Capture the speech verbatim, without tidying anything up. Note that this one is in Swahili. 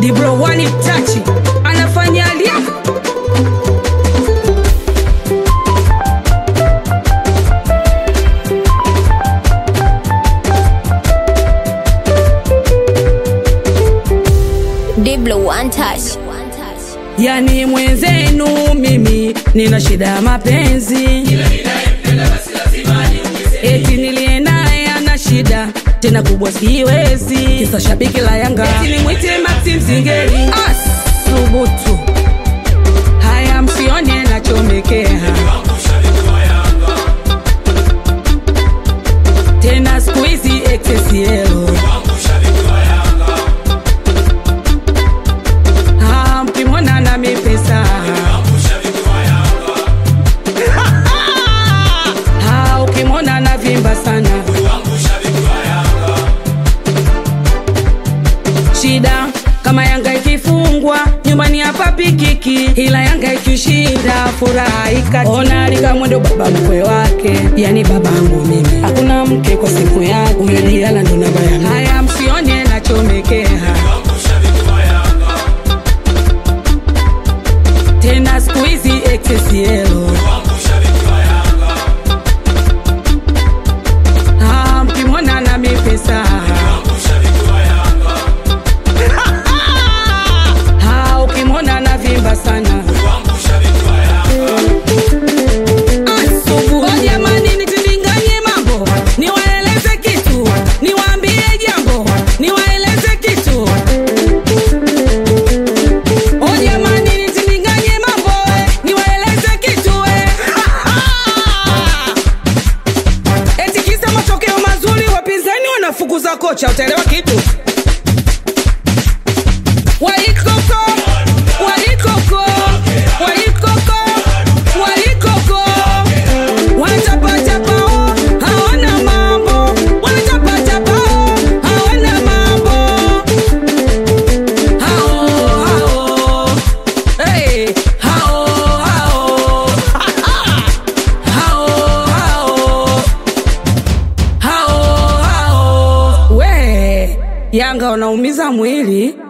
Diblo one touch anafanya lia. Diblo one touch. Yani mwenzenu mimi nina shida ya mapenzi, eti nilie naye ana shida tena kubwa siwezi, kisa shabiki la Yanga eti nimwite Maxim Zingeri. Asubutu haya msione nachomekea, tena squeezy X S L. Ha mkimona na mipesa, ha ukimona na vimba sana. Shida kama Yanga ikifungwa nyumbani hapa pikiki, ila Yanga ikishinda furaha ikati. Ona alika mwendo baba mkwe wake, yani babangu mimi hakuna mke kwa siku yake, umeniala ndo namba yangu. Haya msione nachomekea, tena squeezy X S L. Ha mkimona na mipesa, ha ukimona na vimba sana. Asubu o jamani nitindinganye mambo, niwaeleze kitu, niwaambie jambo, niwaeleze kitu. O jamani nitindinganye mambo, niwaeleze kitu eh. Eti kisa matokeo mazuri wapinzani wanafukuza kocha, utaelewa kitu. Walikoko, walikoko, walikoko, walikoko. Wanatapatapao, hawana mambo. Wanatapatapao, hawana mambo. Hao, hao. Hey, hao, hao. Hao, hao. Hao, hao. We, Yanga wanaumiza mwili.